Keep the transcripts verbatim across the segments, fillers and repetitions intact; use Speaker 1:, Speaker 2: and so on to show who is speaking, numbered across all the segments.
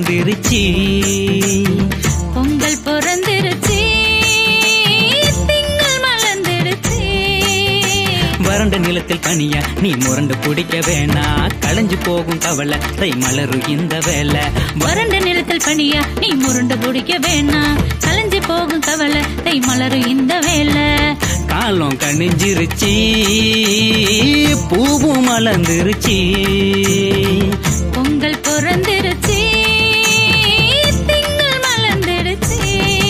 Speaker 1: மலர்ந்துருச்சு.
Speaker 2: பொங்கல் பிறந்திருச்சு, திங்கள் மலர்ந்துருச்சு.
Speaker 1: வறண்ட நிலத்தில் பனியா நீ முரண்டு பிடிக்க வேணா, களைஞ்சு போகும் கவலை தை மலரு இந்த வேலை.
Speaker 2: வறண்ட நிலத்தில் பனியா நீ முரண்டு பிடிக்க வேணா, களைஞ்சு போகும் கவலை தை மலரு இந்த வேலை.
Speaker 1: காலம் கணிஞ்சிருச்சு, பூவும் மலர்ந்துருச்சு.
Speaker 2: பொங்கல் பிறந்திருச்சு, திங்கள் மலர்ந்துருச்சு.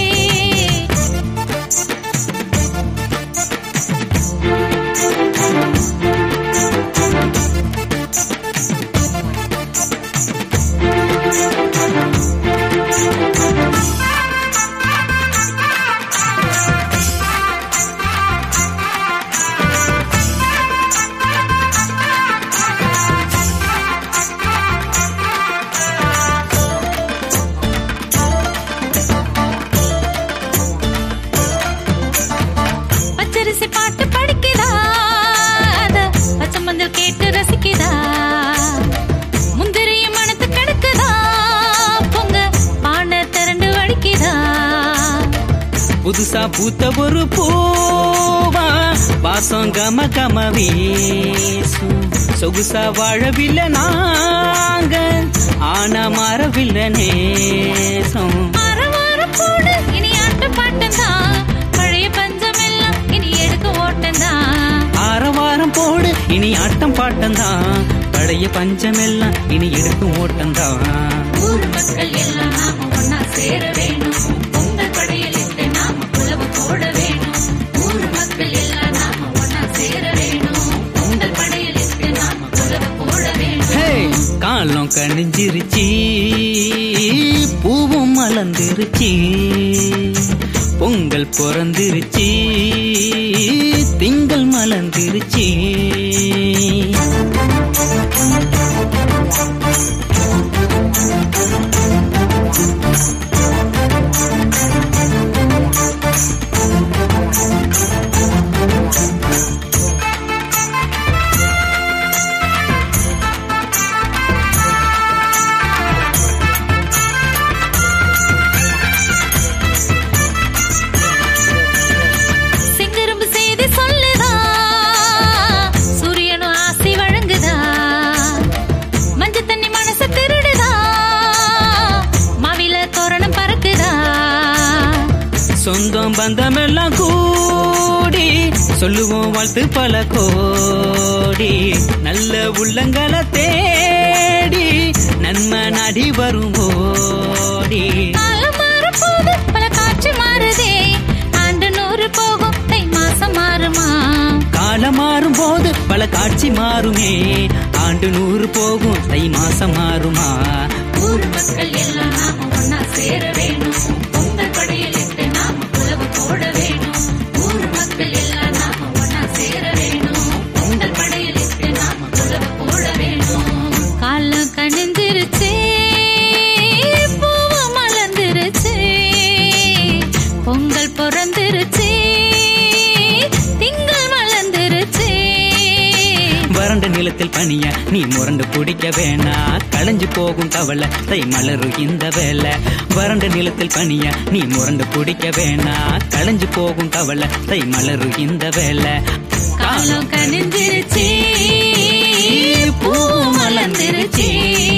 Speaker 2: பச்சரிசி பாட்டு படிக்குதா, பச்சை மஞ்சள் கேட்டு ரசிக்குதா, முந்திரியும் மனத்து கிடக்குதா, பொங்க பானை திரண்டு வடிக்குதா.
Speaker 1: புதுசா பூத்த ஒரு பூவா வாசம் கம கம வீசும். சொகுசா வாழவில்லை நாங்க, ஆனா மாறவில்லை நேசம்.
Speaker 2: மரவாரம் போடு இனி ஆட்ட பாட்டந்தான், பழைய பஞ்சம் எல்லாம் இனி எடுக்க ஓட்டந்தான்.
Speaker 1: ஆரவாரம் போடு இனி ஆட்டம் பாட்டந்தான், பழைய பஞ்சமெல்லாம் இனி எடுக்கும் ஓட்டந்தான்.
Speaker 2: ஊர் மக்கள் எல்லாம் நாம ஒன்னா சேர வேணும், பொங்கல் படையலிட்டு நாம புலவு போட வேணும். ஊர் மக்கள் எல்லாம் நாம ஒன்னா சேர வேணும், பொங்கல் படையலிட்டு நாம புலவு போட வேணும்.
Speaker 1: ஹே, காலம் கணிஞ்சிருச்சு, பூவும் மலர்ந்துருச்சு. பொங்கல் பிறந்திருச்சு, திங்கள் மலர்ந்துருச்சு.
Speaker 2: சிங்கரும்பு செய்தி சொல்லுதா, சூரியனும் ஆசி வழங்குதா, மஞ்ச தண்ணி மனச திருடுதா, மாவில தோரணம் பறக்குதா.
Speaker 1: சொந்தம் பந்தமெல்லாம் கூடி சொல்லுவோம் வாழ்த்து பல கோடி. நல்ல உள்ளங்களை தேடி நன்மை நாடி வரும் ஓடி.
Speaker 2: காலம் மாறும் போது பல காட்சி மாறுதே, ஆண்டு நூறு போகும் தை மாசம் மாறுமா.
Speaker 1: காலம் மாறும் போது பல காட்சி மாறுமே, ஆண்டு நூறு போகும் தை மாசம் மாறுமா.
Speaker 2: ஊர் மக்கள் எல்லாம் நாம ஒன்னா சேர வேணும், பொங்கல் படையலிட்டு நாம புலவு போட வேணும். ஊர் மக்கள் எல்லாம் நாம ஒன்னா சேர வேணும், பொங்கல் படையலிட்டு நாம புலவு போட வேணும். காலம் கணிஞ்சிருச்சு, பூவும் மலர்ந்துருச்சு. பொங்கல் பிறந்திருச்சு, திங்கள் மலர்ந்துருச்சு.
Speaker 1: வறண்ட நிலத்தில் பனியா நீ முரண்டு பிடிக்க வேணா, களைஞ்சு போகும் கவலை தை மலரு இந்த வேலை. வறண்ட நிலத்தில் பனியா நீ முரண்டு பிடிக்க வேணா, களைஞ்சு போகும் கவலை தை மலரு இந்த வேலை.
Speaker 2: காலம் கணிஞ்சிருச்சு, பூ மலர்ந்துருச்சு.